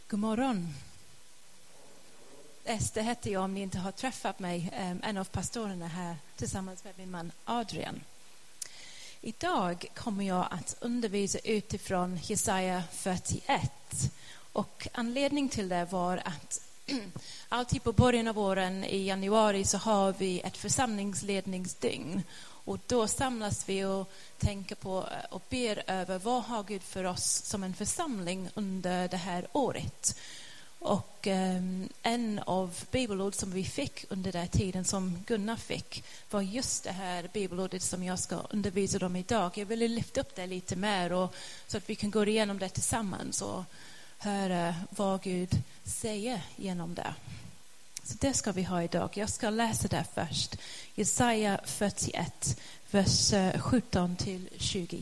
God morgon. Ester heter jag om ni inte har träffat mig. En av pastorerna här tillsammans med min man Adrian. Idag kommer jag att undervisa utifrån Jesaja 41. Och anledning till det var att alltid på början av åren i januari så har vi ett församlingsledningsdygn. Och då samlas vi och tänker på och ber över vad har Gud för oss som en församling under det här året. Och en av bibelord som vi fick under den tiden som Gunnar fick var just det här bibelordet som jag ska undervisa om idag. Jag ville lyfta upp det lite mer och, så att vi kan gå igenom det tillsammans och höra vad Gud säger genom det. Så det ska vi ha idag. Jag ska läsa det först. Jesaja 41, vers 17-20.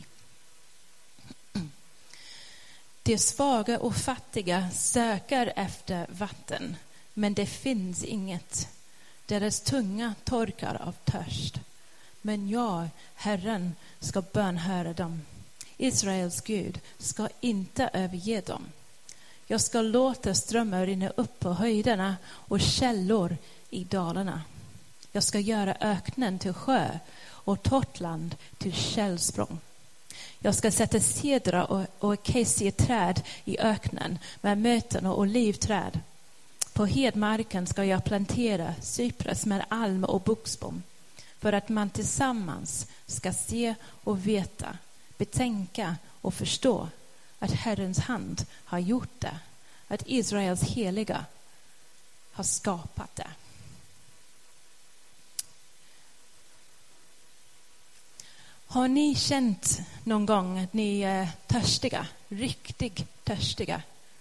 De svaga och fattiga söker efter vatten, men det finns inget. Deras tunga torkar av törst. Men jag, Herren, ska bönhöra dem. Israels Gud ska inte överge dem. Jag ska låta strömmar rinna upp på höjderna och källor i dalarna. Jag ska göra öknen till sjö och torrt land till källsprång. Jag ska sätta cedra och akasieträd i öknen med möten och olivträd. På hedmarken ska jag plantera cypress med alm och buxbom, för att man tillsammans ska se och veta, betänka och förstå att Herrens hand har gjort det, att Israels heliga har skapat det. Har ni känt någon gång att ni är törstiga, riktigt törstiga?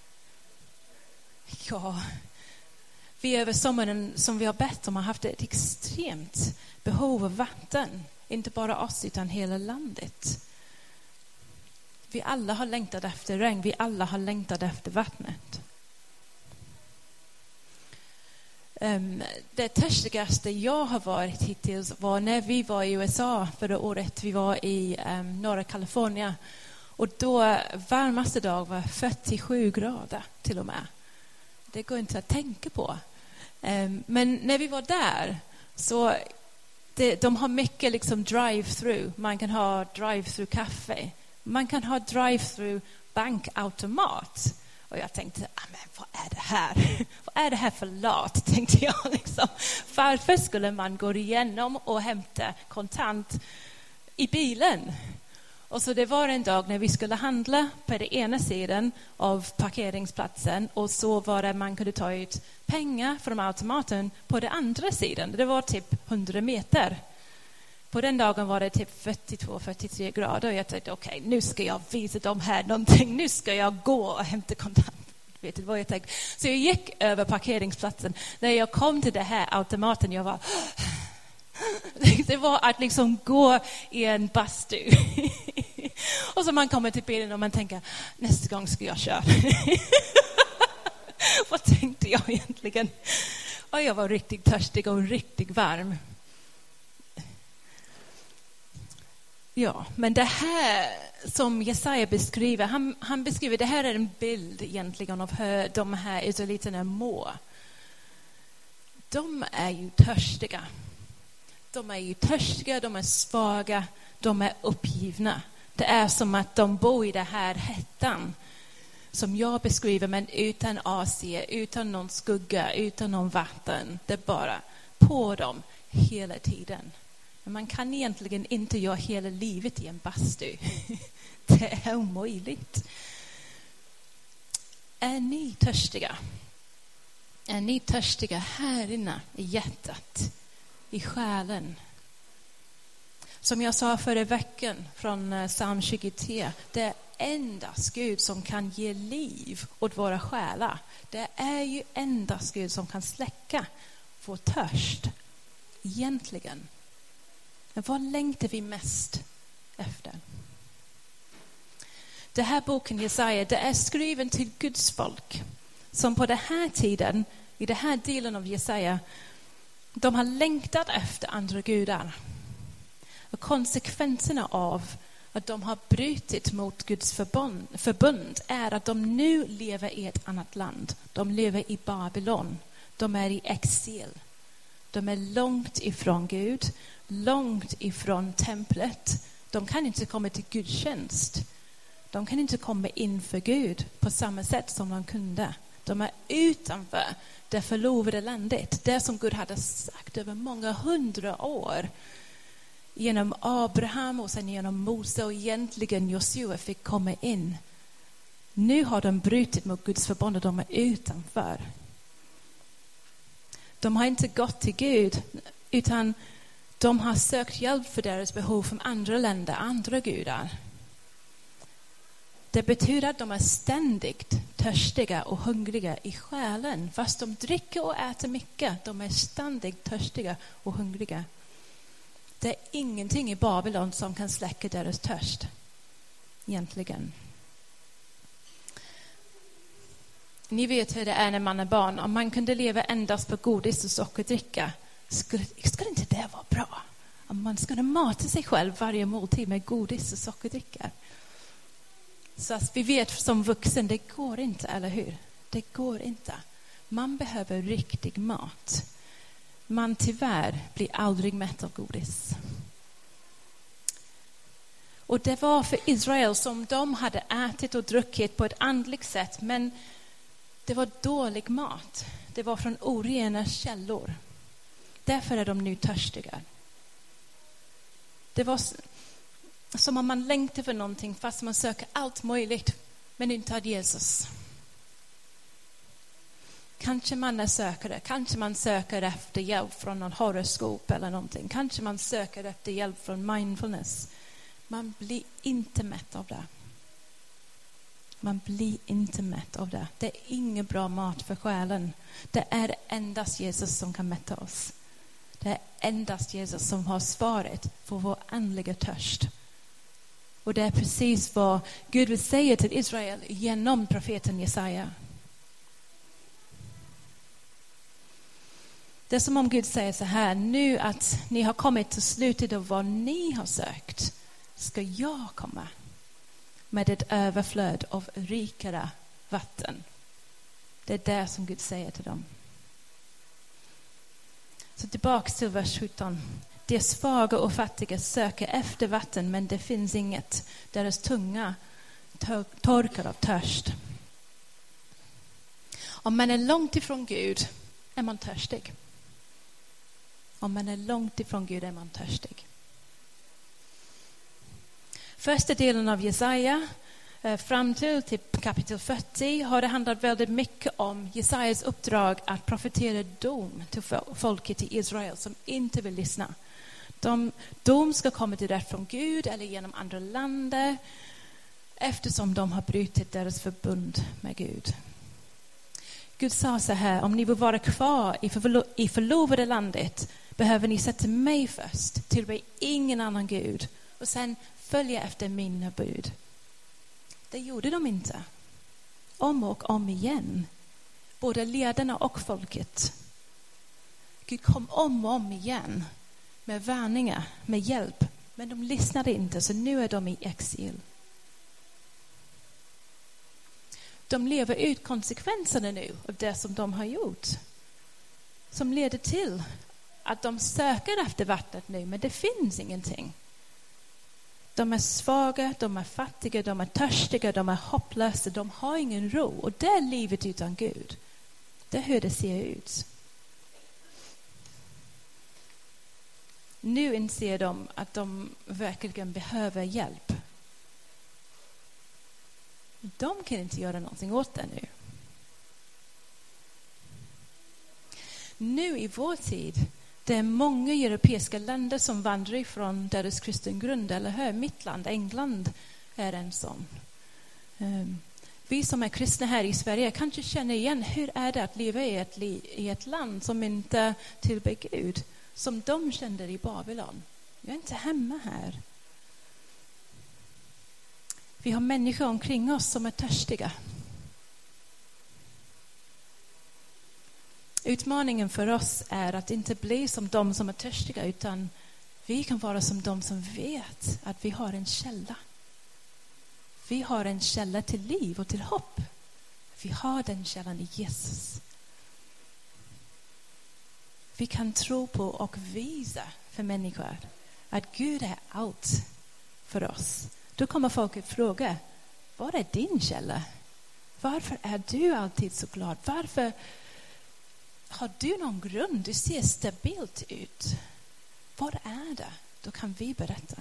Ja, vi över sommaren som vi har bett om har haft ett extremt behov av vatten. Inte bara oss utan hela landet. Vi alla har längtat efter regn. Vi alla har längtat efter vattnet. Det törstigaste jag har varit hittills var när vi var i USA förra året. Vi var i norra Kalifornien. Och då varmaste dag var 47 grader till och med. Det går inte att tänka på. Men när vi var där så de har mycket liksom drive-through. Man kan ha drive-through kaffe. Man kan ha drive-through bankautomat. Och jag tänkte, men vad är det här? Vad är det här för lat? Tänkte jag liksom. Varför skulle man gå igenom och hämta kontant i bilen? Och så det var en dag när vi skulle handla på den ena sidan av parkeringsplatsen. Och så var det man kunde ta ut pengar från automaten på den andra sidan. Det var typ 100 meter. På den dagen var det typ 42-43 grader. Och jag tänkte, okej, nu ska jag visa dem här någonting. Nu ska jag gå och hämta kontant. Vet du vad jag tänkte? Så jag gick över parkeringsplatsen. När jag kom till den här automaten, jag var... Det var att liksom gå i en bastu. Och så man kommer till bilen och man tänker, nästa gång ska jag köra. Vad tänkte jag egentligen? Och jag var riktigt törstig och riktigt varm. Ja, men det här som Jesaja beskriver, han beskriver, det här är en bild egentligen av hur de här israeliterna mår. De är ju törstiga. De är ju törstiga, de är svaga, de är uppgivna. Det är som att de bor i det här hettan som jag beskriver, men utan AC, utan någon skugga, utan någon vatten. Det är bara på dem hela tiden. Men man kan egentligen inte göra hela livet i en bastu. Det är omöjligt. Är ni törstiga? Är ni törstiga här inne i hjärtat? I själen? Som jag sa förra veckan från psalm 23. Det är endast Gud som kan ge liv åt våra själar. Det är ju endast Gud som kan släcka vår törst. Egentligen. Men vad längtar vi mest efter? Det här boken Jesaja, det är skriven till Guds folk. Som på den här tiden, i den här delen av Jesaja, de har längtat efter andra gudar. Och konsekvenserna av att de har brutit mot Guds förbund är att de nu lever i ett annat land. De lever i Babylon. De är i exil. De är långt ifrån Gud, långt ifrån templet. De kan inte komma till gudstjänst. De kan inte komma in för Gud på samma sätt som de kunde. De är utanför det förlovade landet. Det som Gud hade sagt över många 100 år. Genom Abraham och sen genom Mose och egentligen Josua fick komma in. Nu har de brutit mot Guds förbund och de är utanför. De har inte gått till Gud utan de har sökt hjälp för deras behov från andra länder, andra gudar. Det betyder att de är ständigt törstiga och hungriga i själen. Fast de dricker och äter mycket, de är ständigt törstiga och hungriga. Det är ingenting i Babylon som kan släcka deras törst. Egentligen. Ni vet hur det är när man är barn. Om man kunde leva endast på godis och sockerdricka, skulle inte det vara bra? Om man skulle mata sig själv varje måltid med godis och sockerdricka. Så att vi vet som vuxen, det går inte, eller hur? Det går inte. Man behöver riktig mat. Man tyvärr blir aldrig mätt av godis. Och det var för Israel som de hade ätit och druckit på ett andligt sätt, men det var dålig mat. Det var från orena källor. Därför är de nu törstiga. Det var som om man längtar för någonting fast man söker allt möjligt men inte av Jesus. Kanske man är sökare. Kanske man söker efter hjälp från någon horoskop eller någonting. Kanske man söker efter hjälp från mindfulness. Man blir inte mätt av det. Man blir inte mätt av det. Det är ingen bra mat för själen. Det är endast Jesus som kan mätta oss. Det är endast Jesus som har svaret för vår andliga törst. Och det är precis vad Gud vill säga till Israel genom profeten Jesaja. Det är som om Gud säger så här: nu att ni har kommit till slutet av vad ni har sökt, ska jag komma med ett överflöd av rikare vatten. Det är det som Gud säger till dem. Så tillbaka till vers 17. De svaga och fattiga söker efter vatten, men det finns inget. Deras tunga torkar av törst. Om man är långt ifrån Gud är man törstig. Om man är långt ifrån Gud är man törstig. Första delen av Jesaja fram till kapitel 40 har det handlat väldigt mycket om Jesajas uppdrag att profetera dom till folket i Israel som inte vill lyssna. De ska komma direkt från Gud eller genom andra länder eftersom de har brutit deras förbund med Gud. Gud sa så här: om ni vill vara kvar i förlovade landet behöver ni sätta mig först, tillbe ingen annan Gud och sen följa efter mina bud. Det gjorde de inte. Om och om igen. Både ledarna och folket. Gud kom om och om igen med varningar, med hjälp. Men de lyssnade inte, så nu är de i exil. De lever ut konsekvenserna nu av det som de har gjort. Som leder till att de söker efter vattnet nu, men det finns ingenting. De är svaga, de är fattiga, de är törstiga, de är hopplösa, de har ingen ro. Och det är livet utan Gud. Det är hur det ser ut. Nu inser de att de verkligen behöver hjälp. De kan inte göra någonting åt det nu. Nu i vår tid, det är många europeiska länder som vandrar ifrån deras kristen grund, eller hur? Mitt land, England, är en sån. Vi som är kristna här i Sverige kanske känner igen hur är det att leva i ett land som inte tillber Gud, som de kände i Babylon. Jag är inte hemma här. Vi har människor omkring oss som är törstiga. Utmaningen för oss är att inte bli som de som är törstiga, utan vi kan vara som de som vet att vi har en källa. Vi har en källa till liv och till hopp. Vi har den källan i Jesus. Vi kan tro på och visa för människor att Gud är allt för oss. Då kommer folk att fråga, vad är din källa? Varför är du alltid så glad? Varför har du någon grund? Du ser stabilt ut. Vad är det? Då kan vi berätta.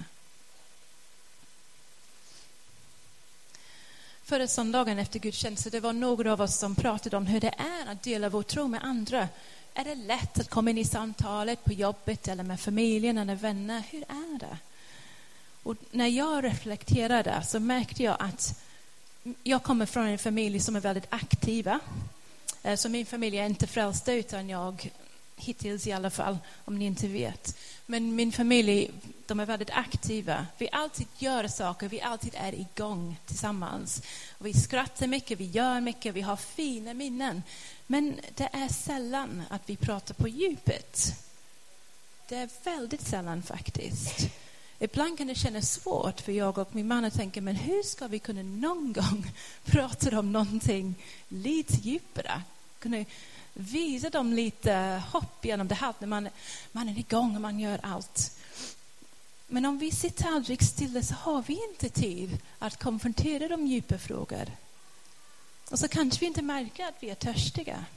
Förra söndagen efter gudstjänsten, det var några av oss som pratade om hur det är att dela vår tro med andra. Är det lätt att komma in i samtalet på jobbet eller med familjen eller vänner? Hur är det? Och när jag reflekterade så märkte jag att jag kommer från en familj som är väldigt aktiva. Så min familj är inte frälsta utan jag, hittills i alla fall, om ni inte vet. Men min familj, de är väldigt aktiva. Vi alltid gör saker, vi alltid är igång tillsammans. Och vi skrattar mycket, vi gör mycket, vi har fina minnen. Men det är sällan att vi pratar på djupet. Det är väldigt sällan faktiskt. Ibland kan det kännas svårt för jag och min man att tänka, men hur ska vi kunna någon gång prata om någonting lite djupare? Kunna visa dem lite hopp genom det här när man är igång och man gör allt. Men om vi sitter aldrig stilla så har vi inte tid att konfrontera de djupa frågor. Och så kanske vi inte märker att vi är törstiga.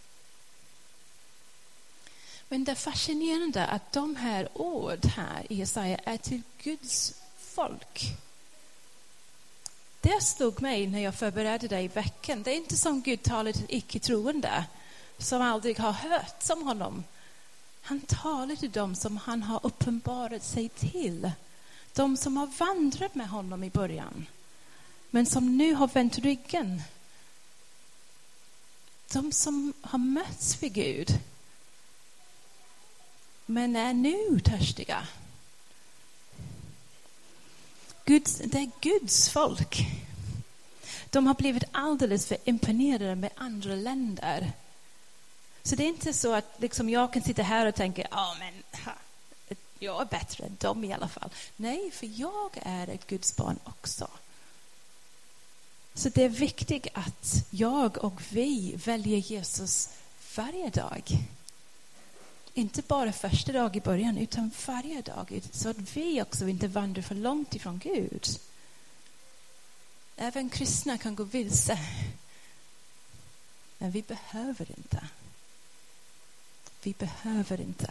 Men det är fascinerande att de här ord här i Jesaja är till Guds folk. Det slog mig när jag förberedde det i veckan. Det är inte som Gud talar till icke-troende som aldrig har hört om honom. Han talar till dem som han har uppenbarat sig till. De som har vandrat med honom i början. Men som nu har vänt ryggen. De som har mötts för Gud. Men är nu törstiga. Det är Guds folk. De har blivit alldeles för imponerade med andra länder. Så det är inte så att liksom jag kan sitta här och tänka, jag är bättre än dem i alla fall. Nej, för jag är ett Guds barn också. Så det är viktigt att jag och vi väljer Jesus varje dag. Inte bara första dag i början utan varje dag. Så att vi också inte vandrar för långt ifrån Gud. Även kristna kan gå vilse. Men vi behöver inte. Vi behöver inte.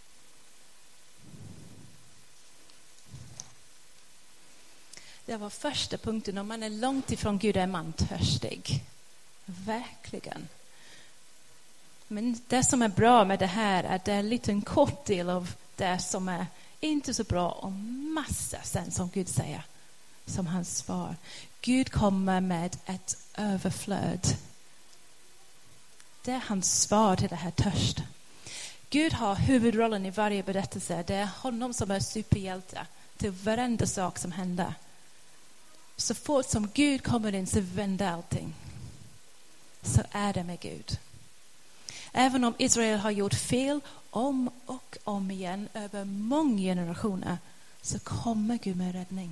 Det var första punkten. Om man är långt ifrån Gud är man törstig. Verkligen. Men det som är bra med det här är att det är en liten kort del av det som är inte så bra och massa sen som Gud säger. Som hans svar. Gud kommer med ett överflöd. Det är hans svar till det här törst. Gud har huvudrollen i varje berättelse. Det är honom som är superhjälte till varenda sak som händer. Så fort som Gud kommer in så vänder allting. Så är det med Gud. Även om Israel har gjort fel om och om igen över många generationer så kommer Gud med räddning.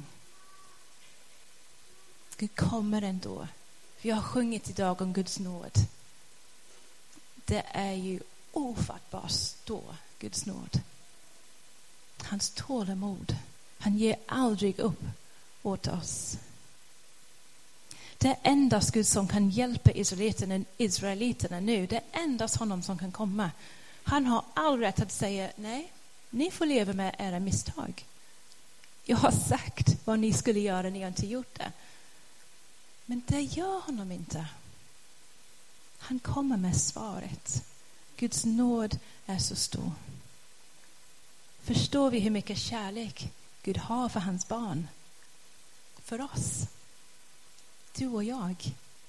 Gud kommer ändå. Vi har sjungit idag om Guds nåd. Det är ju ofattbart stor Guds nåd. Hans tålamod. Han ger aldrig upp åt oss. Det är endast Gud som kan hjälpa israeliterna nu. Det är endast honom som kan komma. Han har all rätt att säga nej, ni får leva med era misstag. Jag har sagt vad ni skulle göra, ni har inte gjort det. Men det gör honom inte. Han kommer med svaret. Guds nåd är så stor. Förstår vi hur mycket kärlek Gud har för hans barn? För oss. Du och jag.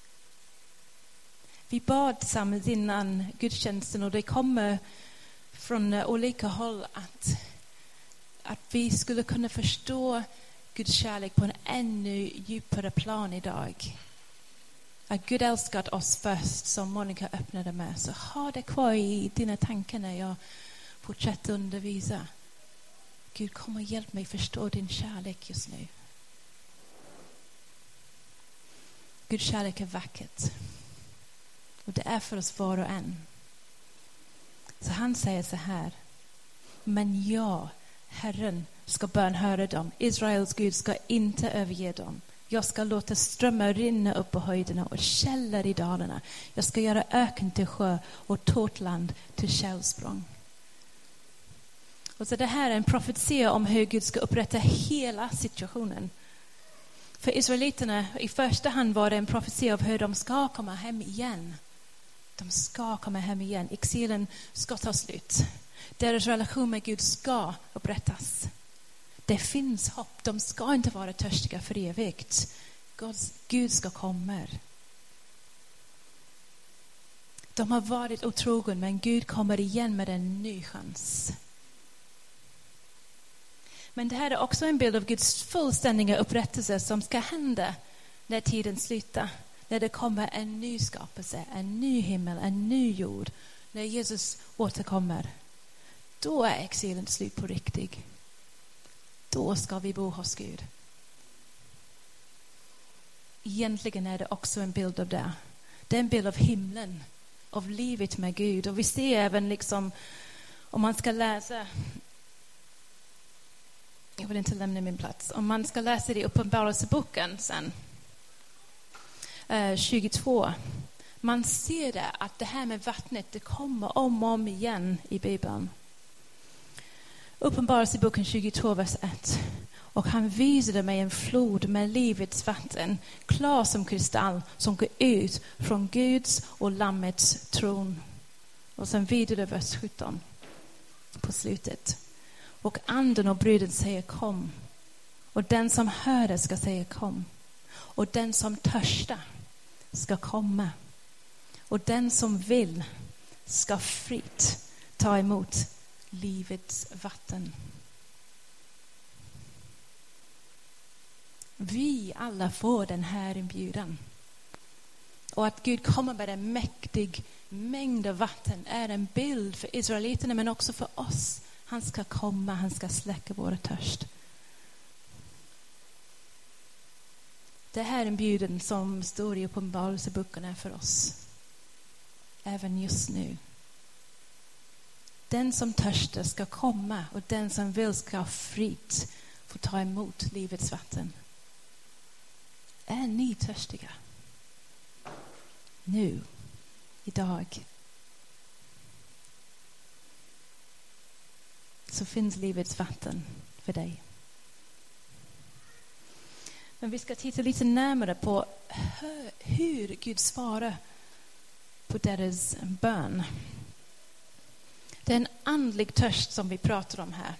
Vi bad tillsammans innan gudstjänsten och det kommer från olika håll att vi skulle kunna förstå Guds kärlek på en ännu djupare plan idag. Att Gud älskat oss först som Monica öppnade med. Så ha det kvar i dina tankar när jag fortsätter undervisa. Gud, kom och hjälp mig förstå din kärlek just nu. Guds kärlek är vackert. Och det är för oss var och en. Så han säger så här: men jag, Herren, ska bönhöra dem. Israels Gud ska inte överge dem. Jag ska låta strömmar rinna upp på höjderna och källor i dalarna. Jag ska göra öken till sjö och torrt land till källsprång. Och så det här är en profetia om hur Gud ska upprätta hela situationen. För israeliterna, i första hand var det en profetia av hur de ska komma hem igen. De ska komma hem igen. Exilen ska ta slut. Deras relation med Gud ska upprättas. Det finns hopp. De ska inte vara törstiga för evigt. Gud ska komma. De har varit otrogen, men Gud kommer igen med en ny chans. Men det här är också en bild av Guds fullständiga upprättelse som ska hända när tiden slutar. När det kommer en ny skapelse, en ny himmel, en ny jord. När Jesus återkommer. Då är exilen slut på riktigt. Då ska vi bo hos Gud. Egentligen är det också en bild av det. Det är en bild av himlen. Av livet med Gud. Och vi ser även liksom, om man ska läsa, jag vill inte lämna min plats. Om man ska läsa det i Uppenbarelseboken sen. 22. Man ser det att det här med vattnet, det kommer om igen i Bibeln. Uppenbarelseboken 22, vers 1. Och han visade mig en flod med livets vatten, klar som kristall, som går ut från Guds och Lammets tron. Och sen vidare vers 17 på slutet. Och anden och bruden säger kom. Och den som hör det ska säga kom. Och den som törstar ska komma. Och den som vill ska fritt ta emot livets vatten. Vi alla får den här inbjudan. Och att Gud kommer med en mäktig mängd av vatten är en bild för israeliterna men också för oss. Han ska komma, han ska släcka vår törst. Det här är en inbjudan som står i Uppenbarelseboken är för oss. Även just nu. Den som törstar ska komma och den som vill ska fritt få ta emot livets vatten. Är ni törstiga? Nu, idag. Så finns livets vatten för dig. Men vi ska titta lite närmare på hur Gud svarar på deras bön. Det är en andlig törst som vi pratar om här.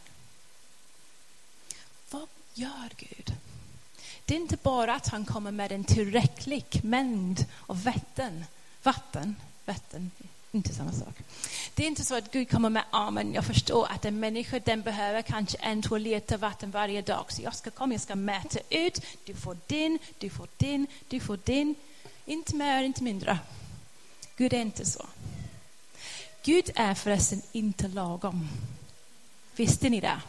Vad gör Gud? Det är inte bara att han kommer med en tillräcklig mängd av vatten, inte samma sak. Det är inte så att Gud kommer med men jag förstår att en människa den behöver kanske 1 liter vatten varje dag. Så jag ska mäta ut, du får din. Inte mer, inte mindre. Gud är inte så. Gud är förresten inte lagom. Visste ni det?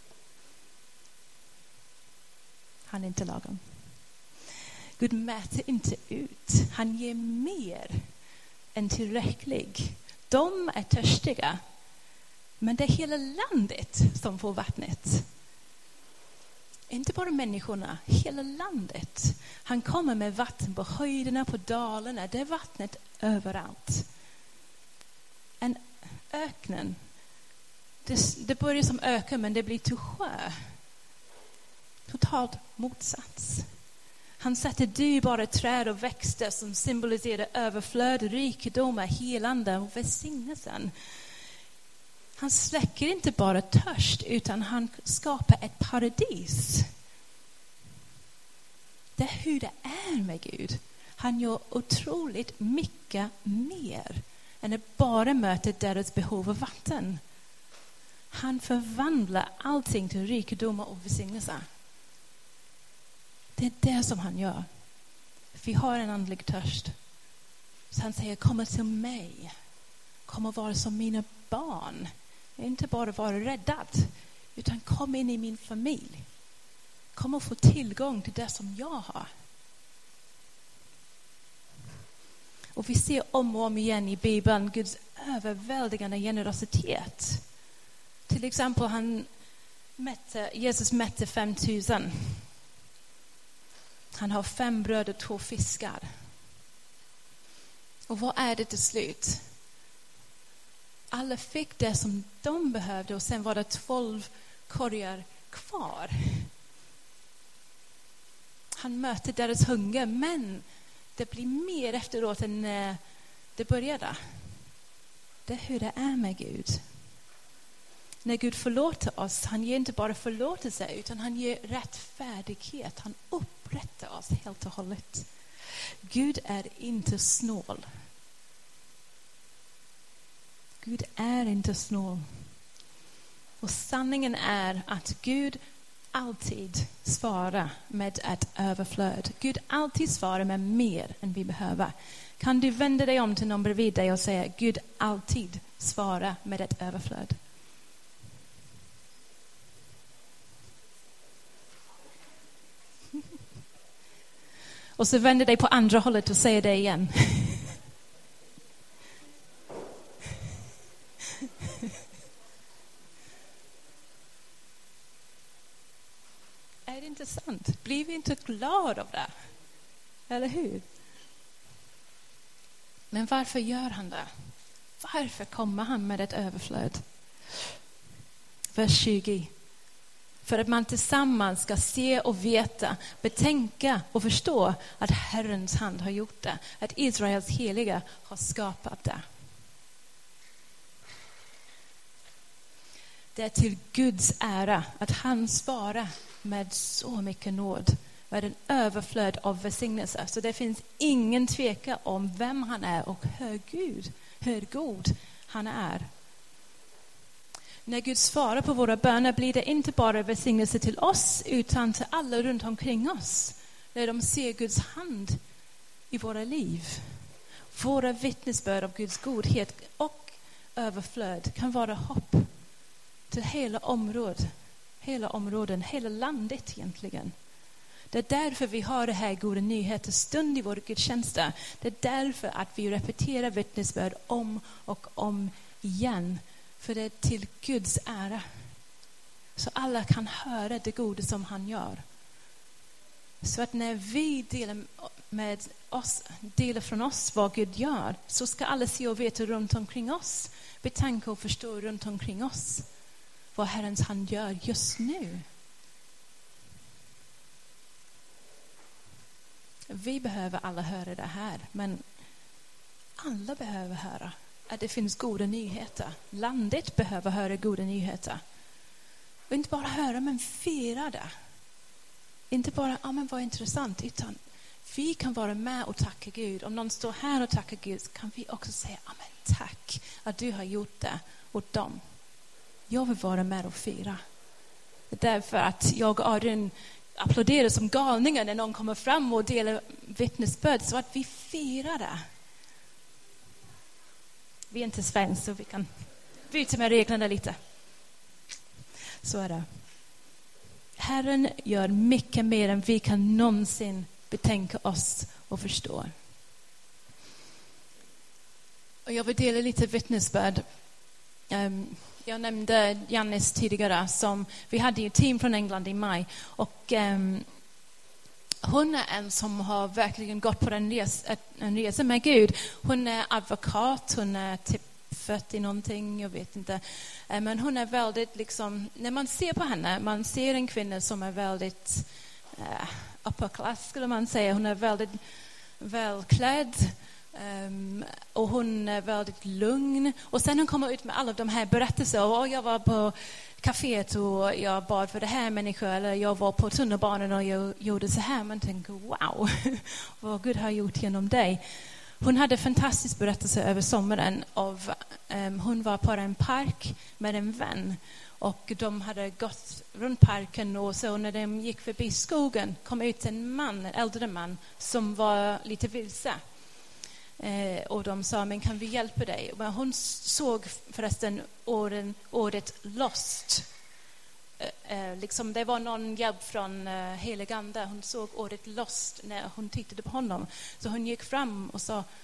Han är inte lagom. Gud mäter inte ut. Han ger mer än tillräcklig. De är törstiga. Men det är hela landet som får vattnet. Inte bara människorna, hela landet. Han kommer med vatten på höjderna, på dalarna. Det är vattnet överallt. En öknen. Det börjar som öken men det blir till sjö. Totalt motsats. Han sätter dyrbara träd och växter som symboliserar överflöd, rikedom, helande och välsignelsen. Han släcker inte bara törst utan han skapar ett paradis. Det är hur det är med Gud. Han gör otroligt mycket mer än att bara möta deras behov av vatten. Han förvandlar allting till rikedom och välsignelse. Det är det som han gör. Vi har en andlig törst. Så han säger, kom till mig. Kom och vara som mina barn. Inte bara vara räddad. Utan kom in i min familj. Kom och få tillgång till det som jag har. Och vi ser om och om igen i Bibeln Guds överväldigande generositet. Till exempel Jesus mätte 5000. Han har 5 bröd och 2 fiskar. Och vad är det till slut? Alla fick det som de behövde och sen var det 12 korgar kvar. Han mötte deras hunger, men det blir mer efteråt än när det började. Det är hur det är med Gud. När Gud förlåter oss, han ger inte bara förlåtelse utan han ger rättfärdighet. Han upprättar oss helt och hållet. Gud är inte snål. Gud är inte snål. Och sanningen är att Gud alltid svarar med ett överflöd. Gud alltid svarar med mer än vi behöver. Kan du vända dig om till någon bredvid dig och säga Gud alltid svarar med ett överflöd? Och så vänder dig på andra hållet och säger det igen. Är det inte sant? Blir vi inte glada av det? Eller hur? Men varför gör han det? Varför kommer han med ett överflöd? Vers 20. För att man tillsammans ska se och veta, betänka och förstå att Herrens hand har gjort det. Att Israels heliga har skapat det. Det är till Guds ära att han svarar med så mycket nåd. Med en överflöd av välsignelse. Så det finns ingen tvekan om vem han är och hur god han är. När Gud svarar på våra böner blir det inte bara välsignelse till oss utan till alla runt omkring oss. När de ser Guds hand i våra liv. Våra vittnesbörd av Guds godhet och överflöd kan vara hopp till hela områden, hela landet egentligen. Det är därför vi har det här goda nyheter stund i våra gudstjänster. Det är därför att vi repeterar vittnesbörd om och om igen. För det är till Guds ära. Så alla kan höra det goda som han gör. Så att när vi delar från oss vad Gud gör, så ska alla se och veta runt omkring oss. Betänka och förstå runt omkring oss vad Herrens hand gör just nu. Vi behöver alla höra det här, men alla behöver höra att det finns goda nyheter. Landet behöver höra goda nyheter. Och inte bara höra, men fira det. Inte bara, men vad intressant, utan vi kan vara med och tacka Gud. Om någon står här och tackar Gud, så kan vi också säga, men tack att du har gjort det åt dem. Jag vill vara med och fira. Det är därför att jag och Adrian applåderar som galningar när någon kommer fram och delar vittnesbörd, så att vi firar det. Vi är inte svenska, så vi kan byta med reglerna lite. Så är det. Herren gör mycket mer än vi kan någonsin betänka oss och förstå. Och jag vill dela lite vittnesbörd. Jag nämnde Jannis tidigare, som vi hade ett team från England i maj. Och hon är en som har verkligen gått på en resa med Gud. Hon är advokat, hon är typ 40 någonting, jag vet inte. Men hon är väldigt när man ser på henne, man ser en kvinna som är väldigt upper class skulle man säga. Hon är väldigt välklädd. Och hon är väldigt lugn. Och sen hon kommer ut med alla de här berättelserna. Och jag var på kaféet och jag bad för det här människor. Eller jag var på tunnelbanan och jag gjorde så här. Man tänker, wow, vad Gud har gjort genom dig. Hon hade fantastisk berättelse över sommaren. Hon var på en park med en vän. Och de hade gått runt parken, och så när de gick förbi skogen kom ut en äldre man som var lite vilse. Och de sa, men kan vi hjälpa dig? Men hon såg förresten ordet lost. Det var någon hjälp från heligande. Hon såg ordet lost när hon tittade på honom. Så hon gick fram och sa,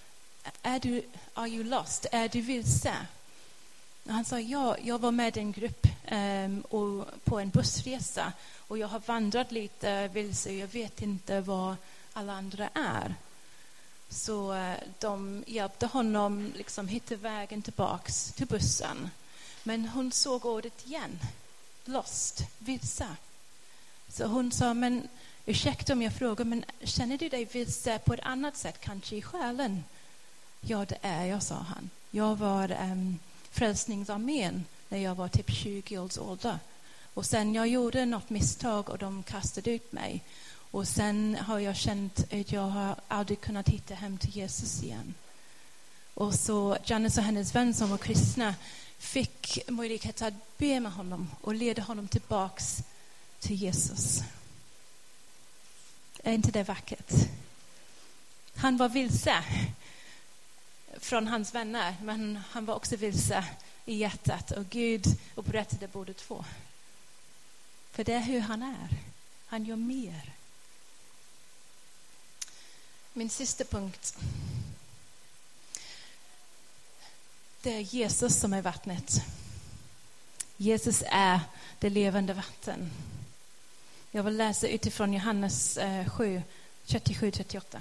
are you lost? Är du vilse? Och han sa, ja, jag var med i en grupp och på en bussresa. Och jag har vandrat lite vilse. Jag vet inte vad alla andra är. Så de hjälpte honom liksom hitta vägen tillbaks till bussen. Men hon såg ordet igen. Lost, vilse. Så hon sa, men ursäkta om jag frågar, men känner du dig vilse på ett annat sätt, kanske i själen? Ja, det är jag, sa han. Jag var frälsningsarmén när jag var typ 20 års ålder. Och sen jag gjorde något misstag och de kastade ut mig. Och sen har jag känt att jag har aldrig kunnat hitta hem till Jesus igen. Och så Janice och hennes vän som var kristna fick möjlighet att be med honom och leda honom tillbaks till Jesus. Är inte det vackert? Han var vilse från hans vänner, men han var också vilse i hjärtat. Och Gud upprättade båda två. För det är hur han är. Han gör mer. Min sista punkt. Det är Jesus som är vattnet. Jesus är det levande vatten. Jag vill läsa utifrån Johannes 7, 37-38.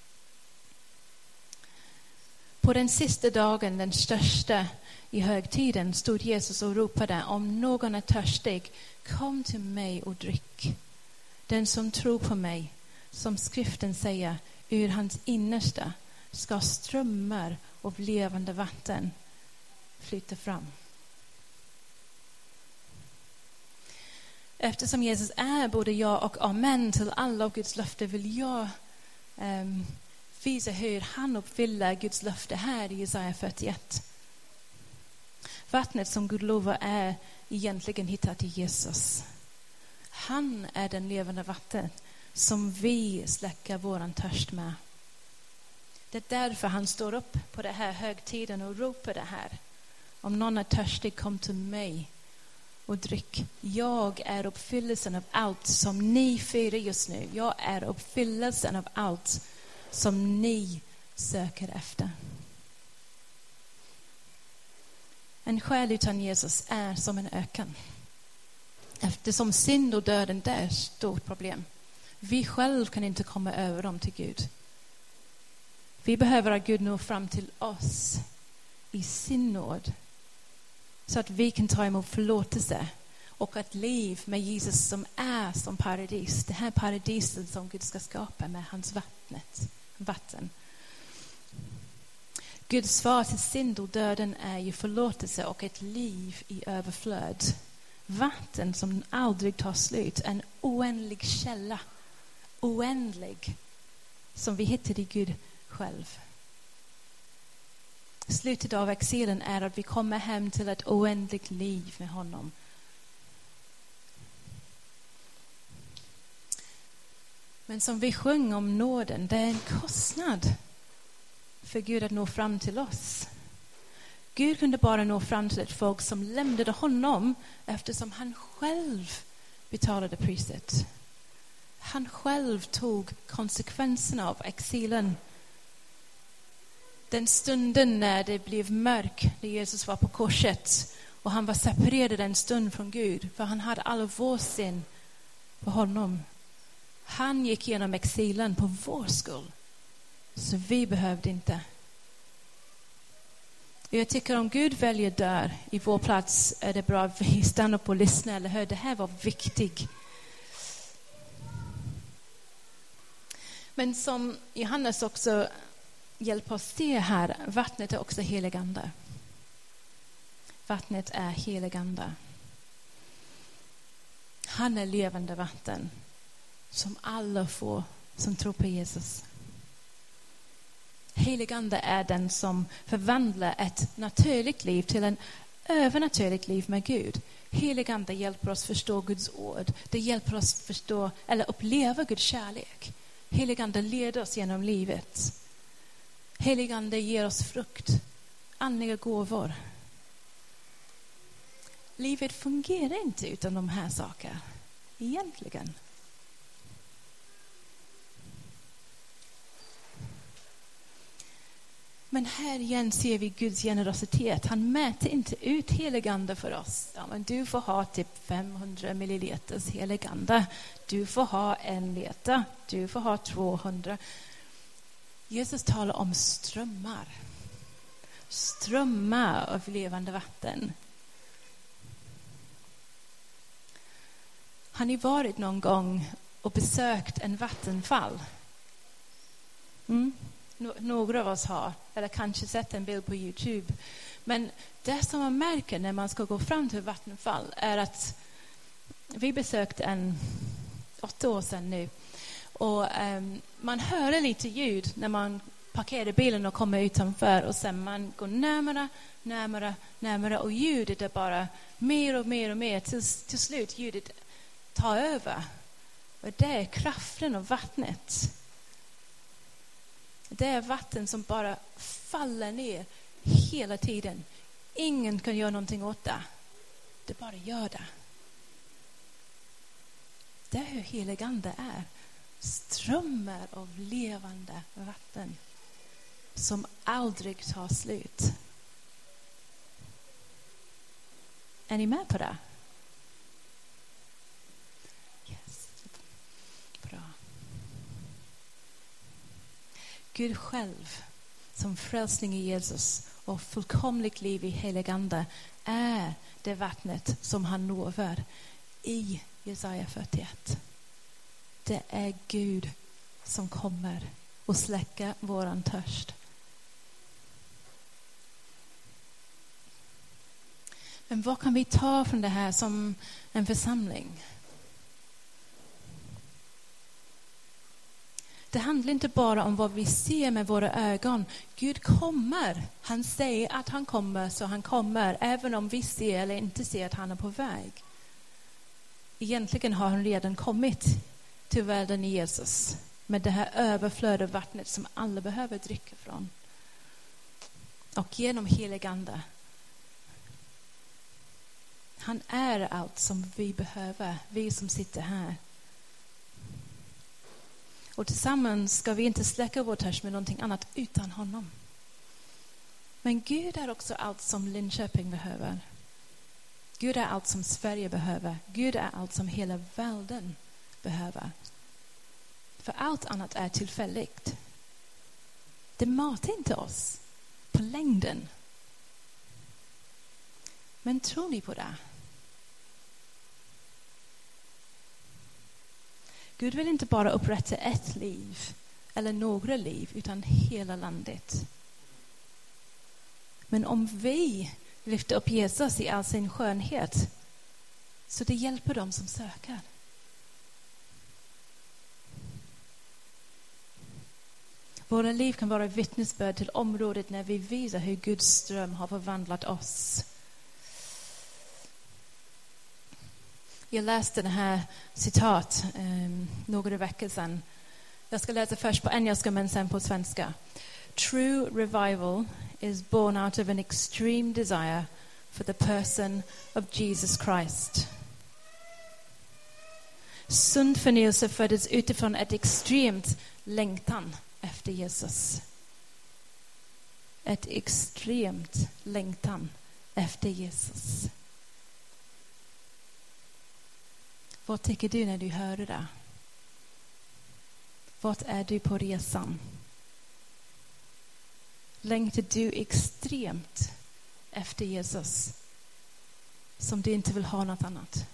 På den sista dagen, den största i högtiden, stod Jesus och ropade, om någon är törstig, kom till mig och drick. Den som tror på mig, som skriften säger, ur hans innersta ska strömmar av levande vatten flyta fram. Eftersom Jesus är både ja och amen till alla Guds löfte, vill jag visa hur han uppfyller Guds löfte här i Jesaja 41. Vattnet som Gud lovar är egentligen hittat i Jesus. Han är den levande vatten som vi släcker våran törst med. Det är därför han står upp på det här högtiden och ropar det här. Om någon är törstig, kom till mig och drick. Jag är uppfyllelsen av allt som ni firar just nu. Jag är uppfyllelsen av allt som ni söker efter. En själ utan Jesus är som en öken. Eftersom synd och döden är ett stort problem. Vi själv kan inte komma över dem till Gud. Vi behöver att Gud når fram till oss i sin nåd. Så att vi kan ta emot förlåtelse och ett liv med Jesus som är som paradis. Det här paradiset som Gud ska skapa med hans vatten. Guds svar till synd och döden är ju förlåtelse och ett liv i överflöd. Vatten som aldrig tar slut. En oändlig källa. Oändlig. Som vi hittar i Gud själv. Slutet av exilen är att vi kommer hem till ett oändligt liv med honom. Men som vi sjunger om nåden, det är en kostnad för Gud att nå fram till oss. Gud kunde bara nå fram till ett folk som lämnade honom eftersom han själv betalade priset. Han själv tog konsekvenserna av exilen. Den stunden när det blev mörk, när Jesus var på korset och han var separerad en stund från Gud, för han hade alla vår synd på honom. Han gick igenom exilen på vår skull. Så vi behövde inte. Jag tycker om Gud väljer dör i vår plats, är det bra att vi stannar upp och lyssnar eller hör. Det här var viktigt. Men som Johannes också hjälper oss se här, vattnet är också heligande. Vattnet är heligande. Han är levande vatten som alla får som tror på Jesus. Heligande är den som förvandlar ett naturligt liv till en övernaturligt liv med Gud. Heligande hjälper oss förstå Guds ord. Det hjälper oss förstå eller uppleva Guds kärlek. Heligande leder oss genom livet. Heligande ger oss frukt, andliga gåvor. Livet fungerar inte utan de här sakerna egentligen. Men här igen ser vi Guds generositet. Han mäter inte ut heligande för oss. Ja, men du får ha typ 500 milliliters heligande. Du får ha 1 liter. Du får ha 200. Jesus talar om strömmar. Strömmar av levande vatten. Har ni varit någon gång och besökt en vattenfall? Några av oss har, eller kanske sett en bild på YouTube. Men det som man märker när man ska gå fram till vattenfall är att vi besökte 8 år sedan nu. Och man hör lite ljud när man parkerar bilen och kommer utanför. Och sen man går närmare och ljudet är bara mer och mer. Till slut ljudet tar över. Och det är kraften av vattnet. Det är vatten som bara faller ner hela tiden. Ingen kan göra någonting åt det. Det bara gör det. Det är hur heligande är. Strömmar av levande vatten som aldrig tar slut. Är ni med på det? Yes. Bra. Gud själv som frälsning i Jesus och fullkomligt liv i heligande är det vattnet som han lovar i Jesaja 41. Det är Gud som kommer och släcker våran törst. Men vad kan vi ta från det här som en församling? Det handlar inte bara om vad vi ser med våra ögon. Gud kommer. Han säger att han kommer, så han kommer. Även om vi ser eller inte ser att han är på väg. Egentligen har han redan kommit till världen i Jesus. Med det här överflödet vattnet som alla behöver dricka från. Och genom heligande. Han är allt som vi behöver. Vi som sitter här. Och tillsammans ska vi inte släcka vår törst med någonting annat utan honom. Men Gud är också allt som Linköping behöver. Gud är allt som Sverige behöver. Gud är allt som hela världen behöver. För allt annat är tillfälligt. Det matar inte oss på längden. Men tror ni på det? Gud vill inte bara upprätta ett liv eller några liv utan hela landet. Men om vi lyfter upp Jesus i all sin skönhet så det hjälper dem som söker. Våra liv kan vara vittnesbörd till området när vi visar hur Guds ström har förvandlat oss. Jag läste det här citat några veckor sedan. Jag ska läsa först på engelska men sen på svenska. True revival is born out of an extreme desire for the person of Jesus Christ. Sund förnyelse föddes utifrån ett extremt längtan efter Jesus. Ett extremt längtan efter Jesus. Vad tycker du när du hör det? Vart är du på resan? Längtar du extremt efter Jesus som du inte vill ha något annat?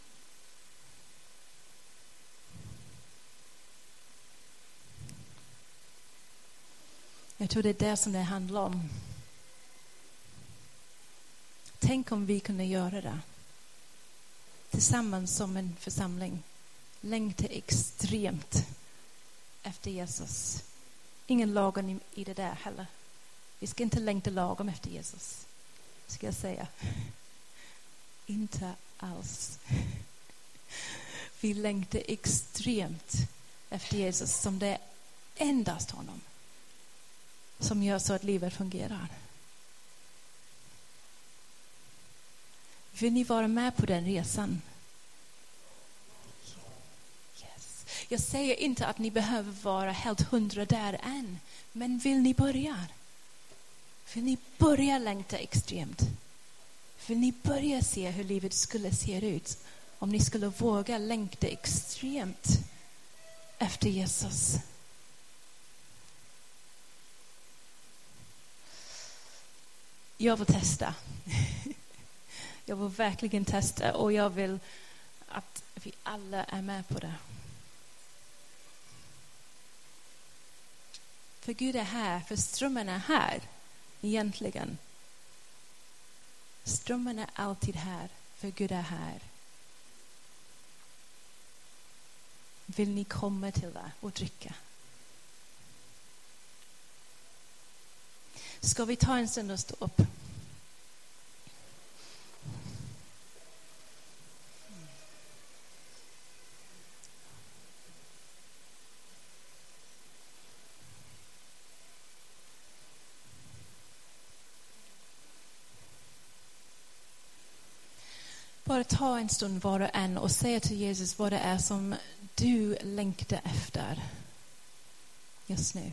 Jag tror det är det som det handlar om. Tänk om vi kunde göra det. Tillsammans som en församling. Längtar extremt efter Jesus. Ingen lagom i det där heller. Vi ska inte längta lagom efter Jesus. Ska jag säga. Inte alls. Vi längtar extremt efter Jesus som det är endast honom som gör så att livet fungerar. Vill ni vara med på den resan? Yes. Jag säger inte att ni behöver vara helt 100 där än. Men vill ni börja? Vill ni börja längta extremt? Vill ni börja se hur livet skulle se ut om ni skulle våga längta extremt efter Jesus? Jag vill testa. Jag vill verkligen testa, och jag vill att vi alla är med på det. För Gud är här, för strömmen är här egentligen. Strömmen är alltid här, för Gud är här. Vill ni komma till det och dricka? Ska vi ta en stund och stå upp? Bara ta en stund var och en och säga till Jesus vad det är som du längtar efter just nu.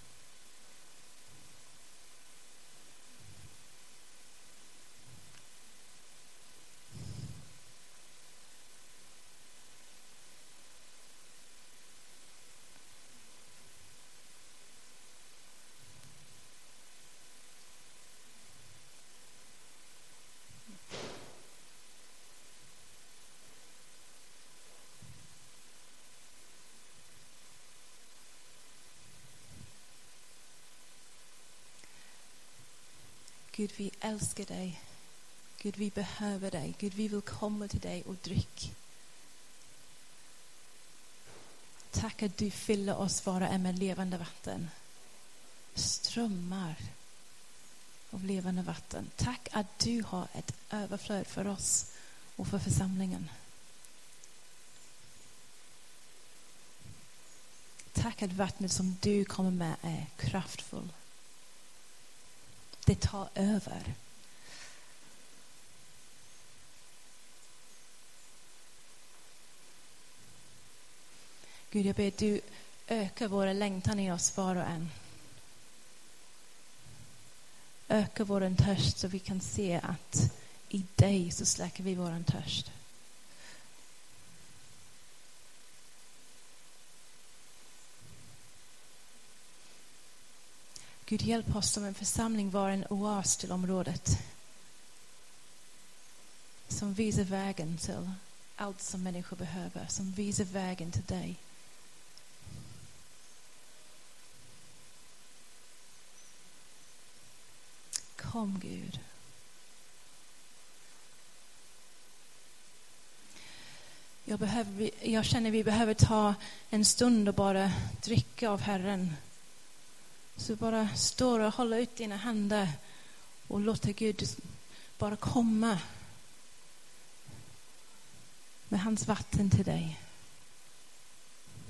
Gud, vi älskar dig. Gud, vi behöver dig. Gud, vi vill komma till dig och dricka. Tack att du fyller oss var och en med levande vatten. Strömmar av levande vatten. Tack att du har ett överflöd för oss och för församlingen. Tack att vattnet som du kommer med är kraftfull. Det tar över. Gud, jag ber du öka våra längtan i oss var och en. Öka våran törst så vi kan se att i dig så släcker vi våran törst. Gud, hjälp oss som en församling vara en oas till området. Som visar vägen till allt som människor behöver. Som visar vägen till dig. Kom, Gud. Jag känner vi behöver ta en stund och bara dricka av Herren. Så bara stå och hålla ut dina händer och låta Gud bara komma med hans vatten till dig.